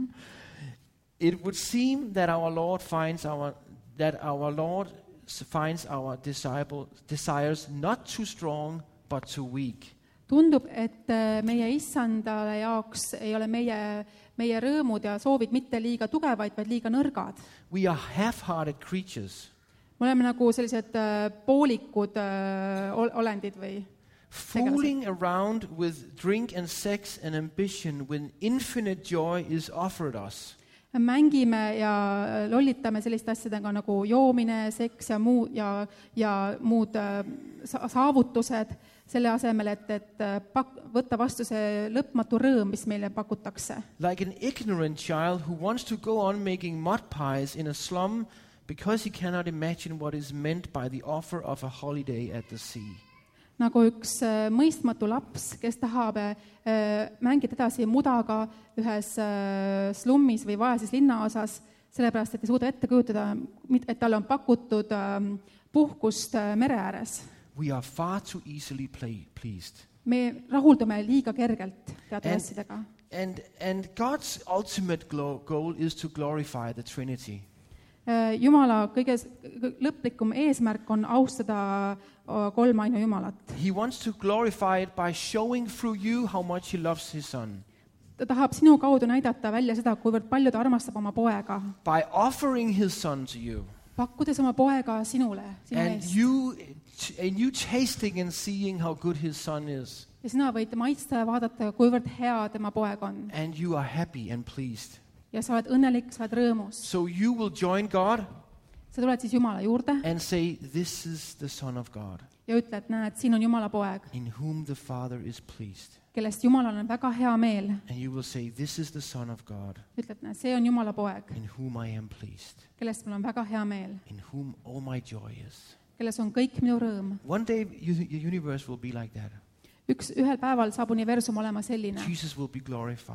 S2: It would seem that our Lord finds our that our Lord s- finds our disciple, desires not too strong but too weak.
S3: Tundub, et äh, meie issandale jaoks ei ole meie, meie rõõmud ja soovid mitte liiga tugevaid, vaid liiga nõrgad.
S2: We are half-hearted creatures,
S3: Me oleme nagu sellised äh, poolikud äh, ol- olendid või
S2: fooling around with drink and sex and ambition when infinite joy is offered us.
S3: mängime ja lollitame selliste asjadega nagu joomine, seks ja muu ja, ja muud äh, sa- saavutused selle asemel, et, et äh, pak-, võtta vastu see lõpmatu rõõm, mis meile pakutakse.
S2: Like an ignorant child who wants to go on making mud pies in a slum because he cannot imagine what is meant by the offer of a holiday at the sea.
S3: Nagu üks äh, mõistmatu laps, kes tahab äh, mängida edasi mudaga ühes äh, slummis või vaeses linnaosas, sellepärast, et ei suuda ette kujutada, mit- et talle on pakutud äh, puhkust äh, mere ääres.
S2: We are far too easily play, pleased.
S3: Me rahuldume liiga kergelt teatud
S2: And-
S3: asjadega.
S2: And, and God's ultimate glo- goal is to glorify the Trinity.
S3: Äh, Jumala kõige s- kõ- lõplikum eesmärk on austada äh, kolmainu Jumalat.
S2: He wants to glorify it by showing through you how much he loves his son,
S3: Ta tahab sinu kaudu näidata välja seda, kuivõrd palju ta armastab oma poega,
S2: by offering his son to you,
S3: pakkudes oma poega sinule, sinu
S2: and
S3: eest.
S2: you, and you tasting and seeing how good his son is,
S3: Ja sina võid maitsta ja vaadata, kuivõrd hea tema poeg on.
S2: and you are happy and pleased.
S3: Ja sa oled õnnelik, sa oled rõõmus.
S2: So you will join God
S3: Sa tuled siis Jumala juurde
S2: and say, this is the Son of God,
S3: ja ütled, näed, siin on Jumala poeg,
S2: in whom the Father is pleased.
S3: kellest Jumalal on väga hea meel.
S2: And you will say, this is the Son of God,
S3: Ütled, näed, see on Jumala poeg,
S2: in whom I am pleased,
S3: kellest mul on väga hea meel,
S2: in whom all my joy is.
S3: kelles on kõik minu rõõm.
S2: One day you, your universe will be like that.
S3: Üks, ühel päeval saab universum olema selline.
S2: Jesus will be glorified.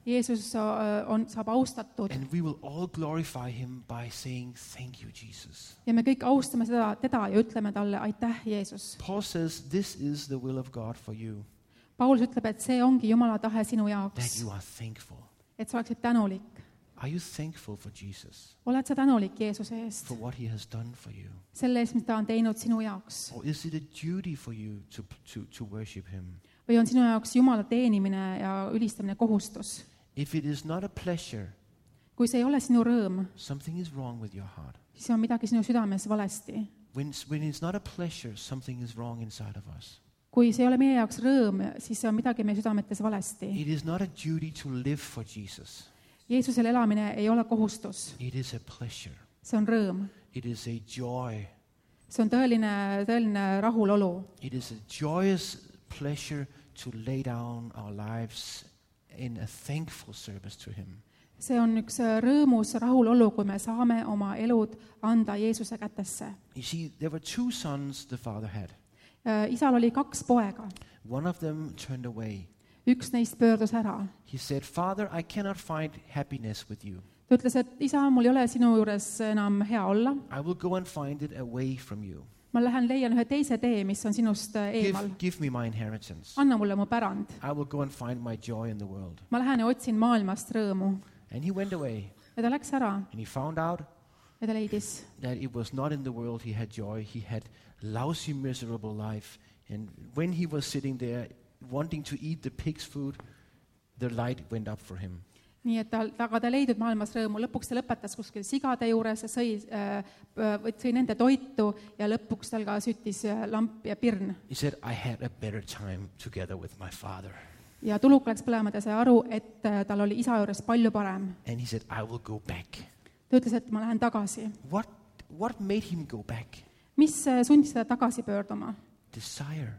S3: Jeesus on, saab austatud
S2: And we will all glorify him by saying, thank you, Jesus.
S3: ja me kõik austame seda, teda ja ütleme talle aitäh, Jeesus.
S2: Paul says, this is the will of God for you,
S3: Paulus ütleb, et see ongi Jumala tahe sinu
S2: that
S3: jaoks,
S2: you are thankful.
S3: et sa oleksid tänulik.
S2: Are you thankful for Jesus,
S3: Oled sa tänulik Jeesuse eest,
S2: for what he has done for you?
S3: selle eest, mis ta on teinud sinu jaoks?
S2: Or is it a duty for you to, to, to worship him?
S3: Või on sinu jaoks Jumala teenimine ja ülistamine kohustus?
S2: If it is not a pleasure,
S3: Kui see ei ole sinu rõõm,
S2: something is wrong with your heart.
S3: siis on midagi sinu südames valesti.
S2: When, when it's not a pleasure, something is wrong inside of us.
S3: Kui see ei ole meie jaoks rõõm, siis on midagi meie südametes valesti.
S2: It is not a duty to live for Jesus.
S3: Jeesusel elamine ei ole kohustus,
S2: It is a pleasure.
S3: see on rõõm.
S2: It is a joy.
S3: See on tõeline, tõeline rahulolu.
S2: It is a joyous pleasure to lay down our lives in a thankful service to him.
S3: See on üks rõõmus rahulolu, kui me saame oma elud anda Jeesuse kätesse.
S2: You see, there were two sons the father had.
S3: Isal oli kaks poega.
S2: One of them turned away.
S3: Üks neist pöördus ära.
S2: He said, Father, I cannot find happiness with you.
S3: Ta ütles, et isa, mul ei ole sinu juures enam hea olla.
S2: I will go and find it away from you.
S3: Ma lähen leian ühe teise tee, mis on sinust eemal.
S2: Give, give me my inheritance.
S3: Anna mulle mu pärand.
S2: I will go and find my joy in the world.
S3: Ma lähen ja otsin maailmast rõõmu.
S2: And he went away.
S3: Ja ta läks ära
S2: And he found out
S3: ja ta leidis,
S2: that it was not in the world he had joy. He had lousy, miserable life. And when he was sitting there wanting to eat the pig's food, the light went up for him.
S3: nii et ta, aga ta leidnud maailmas rõõmu. Lõpuks ta lõpetas kuskil sigade juures ja sõi, äh, sõi nende toitu ja lõpuks tal ka süttis lamp ja pirn.
S2: He said, I had a better time together with my father.
S3: Ja tuluk läks põlema, ta sai aru, et tal oli isa juures palju parem.
S2: And he said, I will go back.
S3: Ta ütles, et ma lähen tagasi.
S2: What, what made him go back?
S3: Mis sundis teda tagasi pöörduma?
S2: Desire,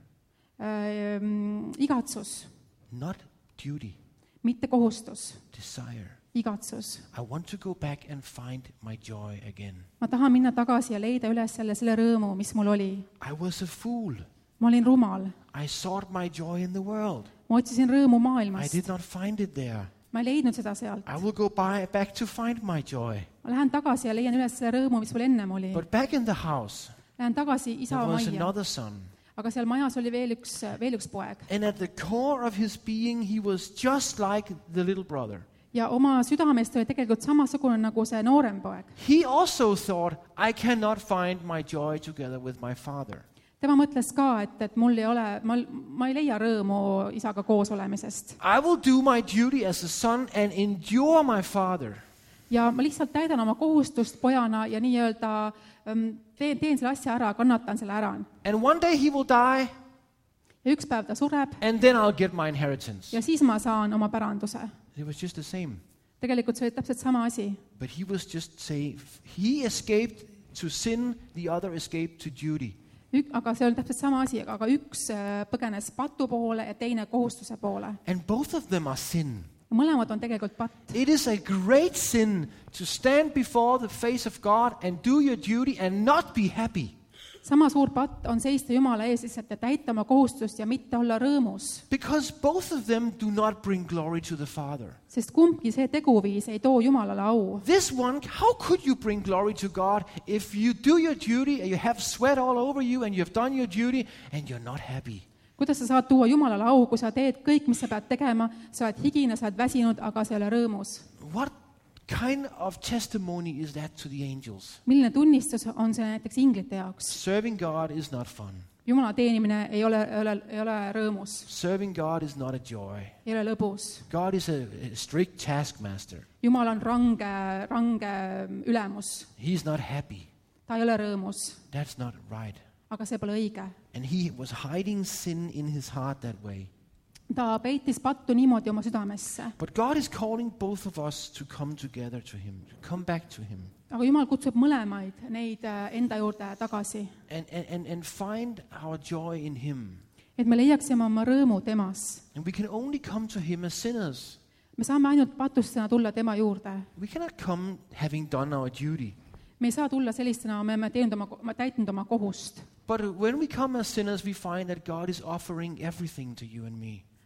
S3: Äh, igatsus,
S2: not duty.
S3: mitte kohustus,
S2: Desire.
S3: igatsus.
S2: I want to go back and find my joy again.
S3: Ma tahan minna tagasi ja leida üles selle, selle rõõmu, mis mul oli.
S2: I was a fool.
S3: Ma olin rumal.
S2: I sought my joy in the world.
S3: Ma otsisin rõõmu
S2: I
S3: maailmast.
S2: did not find it there.
S3: Ma ei leidnud seda sealt.
S2: I will go by, back to find my joy.
S3: Ma lähen tagasi ja leian üles selle rõõmu, mis mul ennem oli.
S2: But back in the house,
S3: Lähen tagasi isa
S2: there was
S3: majja.
S2: another son.
S3: Aga seal majas oli veel üks, veel üks poeg.
S2: And at the core of his being, he was just like the little brother.
S3: Ja oma südamest oli tegelikult samasugune nagu see noorem poeg.
S2: He also thought, I cannot find my joy together with my father.
S3: Tema mõtles ka, et, et mul ei ole, ma, ma ei leia rõõmu isaga koos olemisest.
S2: I will do my duty as a son and endure my father.
S3: Ja ma lihtsalt täidan oma kohustust pojana ja nii-öelda um, teen, teen selle asja ära, kannatan selle ära.
S2: And one day he will die,
S3: Ja üks päev ta sureb
S2: and then I'll get my inheritance.
S3: ja siis ma saan oma päranduse.
S2: It was just the same.
S3: Tegelikult see oli täpselt sama asi.
S2: But he was just saying, he escaped to sin, the other escaped to duty.
S3: Ük, aga see oli täpselt sama asi, aga üks äh, põgenes patu poole ja teine kohustuse poole.
S2: And both of them are sin.
S3: Mõlemad on tegelikult patt.
S2: It is a great sin to stand before the face of God and do your duty and not be happy.
S3: Sama suur patt on seista Jumala ees lihtsalt ja täita oma kohustust ja mitte olla rõõmus.
S2: Because both of them do not bring glory to the Father.
S3: Sest kumbki see teguviis ei too Jumalale au.
S2: This one, how could you bring glory to God if you do your duty and you have sweat all over you and you have done your duty and you're not happy?
S3: Kuidas sa saad tuua Jumalale au, kui sa teed kõik, mis sa pead tegema, sa oled higine, sa oled väsinud, aga sa ei ole rõõmus?
S2: What kind of testimony is that to the angels?
S3: Milline tunnistus on see näiteks inglite jaoks?
S2: Serving God is not fun.
S3: Jumala teenimine ei ole, ei ole, ei ole rõõmus,
S2: Serving God is not a joy.
S3: ei ole lõbus.
S2: God is a, a strict taskmaster.
S3: Jumal on range, range ülemus.
S2: He's not happy.
S3: Ta ei ole rõõmus,
S2: That's not right.
S3: aga see pole õige.
S2: And he was hiding sin in his heart that way.
S3: Ta peitis pattu niimoodi oma südamesse.
S2: But God is calling both of us to come together to him, to come back to him,
S3: Aga Jumal kutsub mõlemaid neid enda juurde tagasi,
S2: and, and, and find our joy in him.
S3: et me leiaksime oma rõõmu temas.
S2: And we can only come to him as sinners.
S3: Me saame ainult patustena tulla tema juurde.
S2: We cannot come having done our duty.
S3: Me ei saa tulla sellistena, me oleme teinud oma, ma täitnud oma kohust.
S2: But when we come as sinners, we find that God is offering everything to you and me.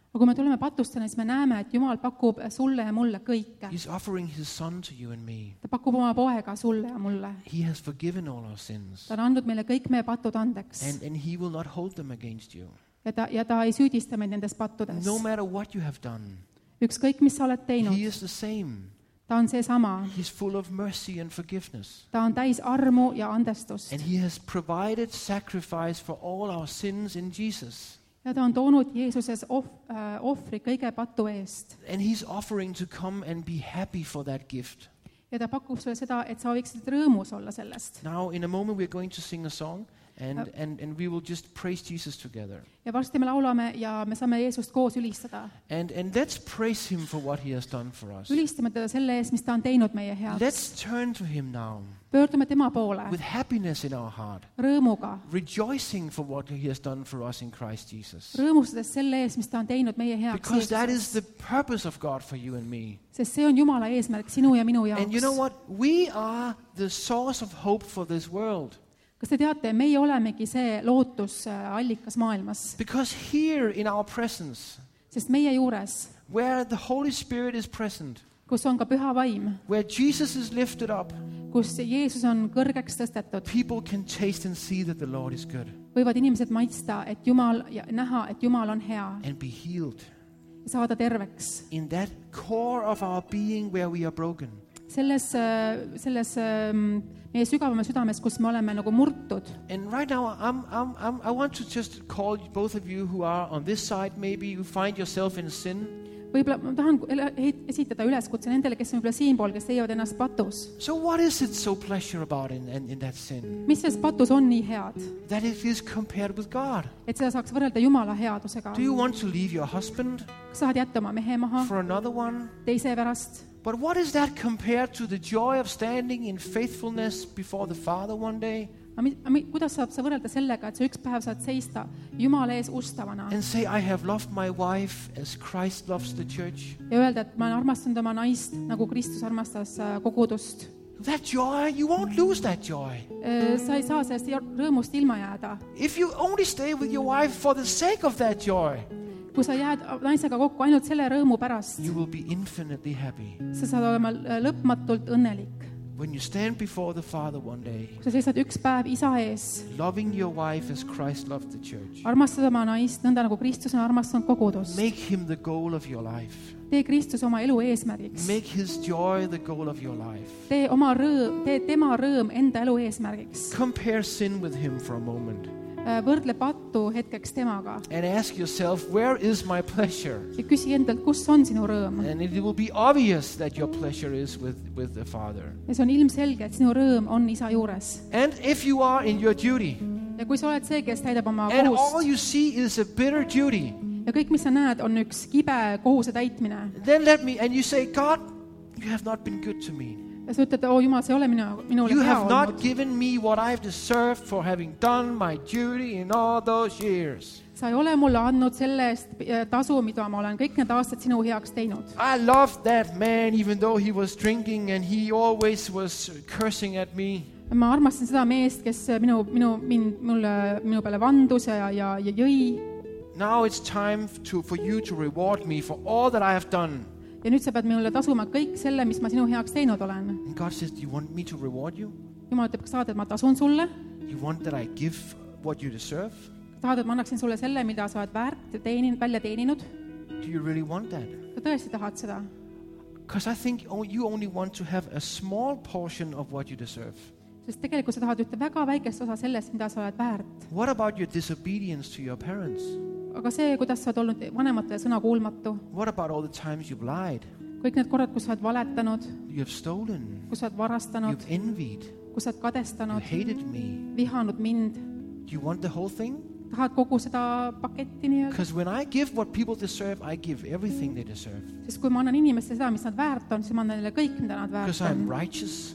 S3: aga kui me tuleme patustena, siis me näeme, et Jumal pakub sulle ja mulle kõike.
S2: He's offering his son to you and me.
S3: Ta pakub oma poega sulle ja mulle.
S2: He has forgiven all our sins.
S3: Ta on andnud meile kõik meie patud andeks.
S2: And, and he will not hold them against you.
S3: Ja ta, ja ta ei süüdista meid nendes pattudes.
S2: No matter what you have done,
S3: Ükskõik, mis sa oled teinud,
S2: he is the same.
S3: ta on seesama.
S2: He's full of mercy and forgiveness.
S3: Ta on täis armu ja andestust.
S2: And he has provided sacrifice for all our sins in Jesus.
S3: Ja ta on toonud Jeesuses ohv, äh, ohvri kõige patu eest.
S2: And he's offering to come and be happy for that gift.
S3: Ja ta pakub sulle seda, et sa võiksid rõõmus olla sellest.
S2: Now, in a moment, we're going to sing a song, and, and, and we will just praise Jesus together.
S3: Ja varsti me laulame ja me saame Jeesust koos ülistada.
S2: And, and let's praise him for what he has done for us.
S3: Ülistame teda selle eest, mis ta on teinud meie heaks.
S2: Let's turn to him now
S3: Pöördume tema poole
S2: with happiness in our heart,
S3: rõõmuga,
S2: rejoicing for what he has done for us in Christ Jesus.
S3: rõõmustades selle eest, mis ta on teinud meie heaks
S2: Because that is
S3: Jeesuses.
S2: the purpose of God for you and me.
S3: Sest see on Jumala eesmärk sinu ja minu
S2: And you know
S3: jaoks.
S2: what? We are the source of hope for this world.
S3: Kas te teate, meie olemegi see lootusallikas maailmas,
S2: Because here in our presence,
S3: sest meie juures,
S2: where the Holy Spirit is present,
S3: kus on ka püha vaim,
S2: where Jesus is lifted up,
S3: kus Jeesus on kõrgeks tõstetud,
S2: people can taste and see that the Lord is good
S3: võivad inimesed maitsta, et Jumal ja näha, et Jumal on hea
S2: and be healed.
S3: ja saada terveks.
S2: In that core of our being where we are broken,
S3: Selles, selles ähm, meie sügavama südames, kus me oleme nagu murtud.
S2: and right now, I'm, I'm, I'm, I want to just call both of you who are on this side, maybe you find yourself in sin.
S3: Võib-olla ma tahan esitada üleskutse nendele, kes on võib-olla siinpool, kes leiavad ennast patus.
S2: So what is it so pleasure about in, in, in that sin?
S3: Mis selles patus on nii head,
S2: That it is compared with God.
S3: et seda saaks võrrelda Jumala headusega?
S2: Do you want to leave your husband
S3: Kas sa tahad jätta oma mehe maha
S2: for another one?
S3: teise pärast?
S2: But what is that compared to the joy of standing in faithfulness before the Father one day
S3: Aga mi- aga mi- kuidas saab sa võrrelda sellega, et sa üks päev saad seista Jumala ees ustavana
S2: and say, I have loved my wife as Christ loves the church?
S3: ja öelda, et ma olen armastanud oma naist, nagu Kristus armastas äh, kogudust?
S2: That joy, you won't lose that joy.
S3: Äh, Sa ei saa sellest ja- rõõmust ilma jääda.
S2: If you only stay with your wife for the sake of that joy,
S3: Kui sa jääd naisega kokku ainult selle rõõmu pärast,
S2: you will be infinitely happy.
S3: sa saad olema äh, lõpmatult õnnelik.
S2: When you stand before the Father one day,
S3: Kui sa seisad üks päev isa ees,
S2: loving your wife as Christ loved the church,
S3: armastad oma naist nõnda, nagu Kristus on armastanud kogudust.
S2: make him the goal of your life.
S3: Tee Kristus oma elu eesmärgiks.
S2: Make his joy the goal of your life.
S3: Tee oma rõõm, tee tema rõõm enda elu eesmärgiks.
S2: Compare sin with him for a moment
S3: Äh, Võrdle pattu hetkeks temaga
S2: and ask yourself, where is my pleasure?
S3: ja küsi endalt, kus on sinu rõõm.
S2: And it will be obvious that your pleasure is with, with the Father.
S3: Ja see on ilmselge, et sinu rõõm on isa juures.
S2: And if you are in your duty,
S3: Ja kui sa oled see, kes täidab oma
S2: and all
S3: kohust
S2: you see is a bitter duty,
S3: ja kõik, mis sa näed, on üks kibe kohuse täitmine
S2: then let me, and you say, God, you have not been good to me.
S3: ja sa ütled, oo Jumal, see ei ole minu, minule
S2: You
S3: hea
S2: have not
S3: olnud.
S2: given me what I've deserved for having done my duty in all those years.
S3: Sa ei ole mulle andnud selle eest äh, tasu, mida ma olen kõik need aastad sinu heaks teinud.
S2: I loved that man even though he was drinking and he always was cursing at me.
S3: Ma armastan seda meest, kes minu, minu, mind, mulle, minu peale vandus ja, ja, ja jõi.
S2: Now it's time to, for you to reward me for all that I have done.
S3: Ja nüüd sa pead mulle tasuma kõik selle, mis ma sinu heaks teinud olen.
S2: And God says, do you want me to reward you?
S3: Jumal ütleb, kas tahad, et ma tasun sulle?
S2: You want that I give what you deserve?
S3: Tahad, et ma annaksin sulle selle, mida sa oled väärt teenin, välja teeninud?
S2: Do you really want that?
S3: Sa tõesti tahad seda?
S2: Because I think oh, you only want to have a small portion of what you deserve.
S3: Sest tegelikult sa tahad ühte väga väikest osa sellest, mida sa oled väärt.
S2: What about your disobedience to your parents?
S3: Aga see, kuidas sa oled olnud vanematele sõna kuulmatu,
S2: What about all the times you've lied?
S3: kõik need korrad, kus sa oled valetanud,
S2: You have stolen.
S3: kus sa oled varastanud,
S2: You've envied.
S3: kus sa oled
S2: You
S3: kadestanud,
S2: hated me.
S3: vihanud mind,
S2: Do you want the whole thing?
S3: tahad kogu seda paketti nii-öelda?
S2: Because when I give what people deserve, I give everything they deserve.
S3: Sest kui ma annan inimestele seda, mis nad väärt on, siis ma annan neile kõik, mida nad
S2: Because
S3: väärt
S2: I'm
S3: on.
S2: righteous.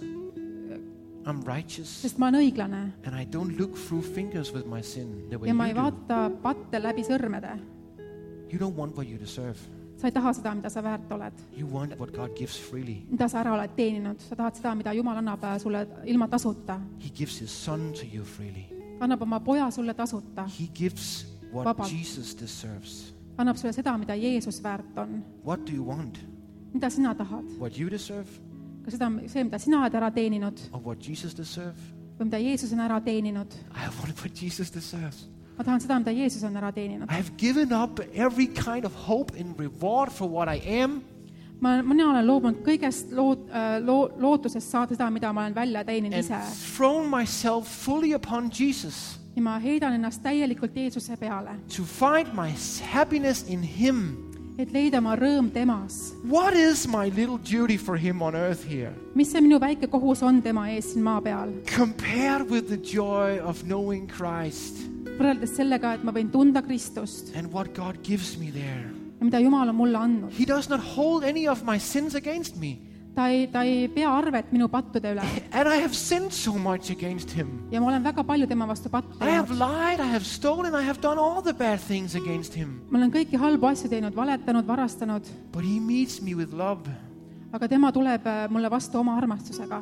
S2: I'm righteous.
S3: Sest ma olen õiglane
S2: And I don't look through fingers with my sin the way
S3: ja ma
S2: you
S3: ei
S2: do.
S3: vaata patte läbi sõrmede.
S2: You don't want what you deserve.
S3: Sa ei taha seda, mida sa väärt oled,
S2: You want what God gives freely.
S3: mida sa ära oled teeninud. Sa tahad seda, mida Jumal annab äh, sulle ilma tasuta.
S2: He gives his son to you freely.
S3: Annab oma poja sulle tasuta.
S2: He gives what
S3: Vabalt.
S2: Jesus deserves.
S3: annab sulle seda, mida Jeesus väärt on.
S2: What do you want?
S3: Mida sina tahad?
S2: What you deserve?
S3: Ka seda, see, mida sina oled ära teeninud
S2: Or what Jesus deserve?
S3: või mida Jeesus on ära teeninud.
S2: I want what Jesus deserves.
S3: Ma tahan seda, mida Jeesus on ära teeninud.
S2: I have given up every kind of hope and reward for what I am.
S3: Ma, mina olen loobunud kõigest loot, loo, lootusest saada seda, mida ma olen välja teeninud
S2: And
S3: ise.
S2: thrown myself fully upon Jesus
S3: Ja ma heidan ennast täielikult Jeesuse peale,
S2: to find my happiness in Him.
S3: et leida oma rõõm temas.
S2: What is my little duty for Him on earth here?
S3: Mis see minu väike kohus on tema ees siin maa peal?
S2: Compared with the joy of knowing Christ
S3: Võrreldes sellega, et ma võin tunda Kristust
S2: and what God gives me there.
S3: ja mida Jumal on mulle andnud.
S2: He does not hold any of my sins against me.
S3: Ta ei, ta ei pea arvet minu pattude üle.
S2: And I have sinned so much against Him.
S3: Ja ma olen väga palju tema vastu pattu
S2: I have
S3: teinud.
S2: lied, I have stolen, I have done all the bad things against Him.
S3: Ma olen kõiki halbu asju teinud, valetanud, varastanud,
S2: But He meets me with love.
S3: aga tema tuleb äh, mulle vastu oma armastusega.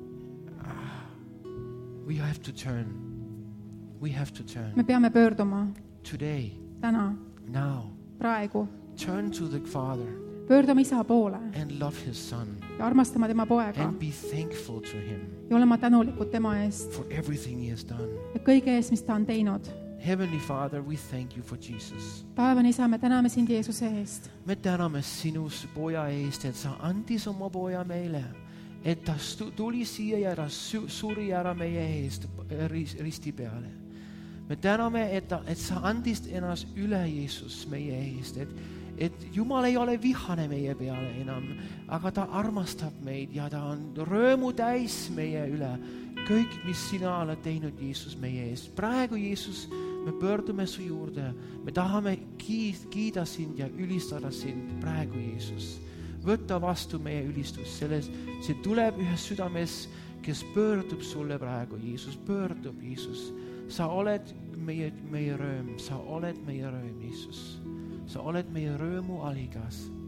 S2: We have to turn. We have to turn.
S3: Me peame pöörduma
S2: Today,
S3: täna,
S2: now,
S3: praegu.
S2: turn to the Father
S3: Pöördume isa poole
S2: and love His Son
S3: ja armastama tema poega
S2: and be thankful to Him
S3: ja olema tänulikud tema eest
S2: for everything He has done.
S3: ja kõige eest, mis ta on teinud.
S2: Heavenly Father, we thank You for Jesus.
S3: Taevane isa, me täname sind Jeesuse eest.
S2: Me täname Sinu poja eest, et Sa andis oma poja meile, et ta stu- tuli siia ja ta su- suri ära meie eest ris- risti peale. Me täname, et, ta, et Sa andis ennast üle Jeesus meie eest, et, et Jumal ei ole vihane meie peale enam, aga ta armastab meid ja ta on rõõmu täis meie üle. Kõik, mis Sina oled teinud, Jeesus, meie eest. Praegu, Jeesus, me pöördume Su juurde. Me tahame kiid, kiida sind ja ülistada sind praegu, Jeesus. Võtta vastu meie ülistus. Selles, see tuleb ühes südames, kes pöördub sulle praegu, Jeesus. Pöördub, Jeesus. Sa oled meie, meie rõõm. Sa oled meie rõõm, Jeesus. Sa oled meie rõõmu allikas.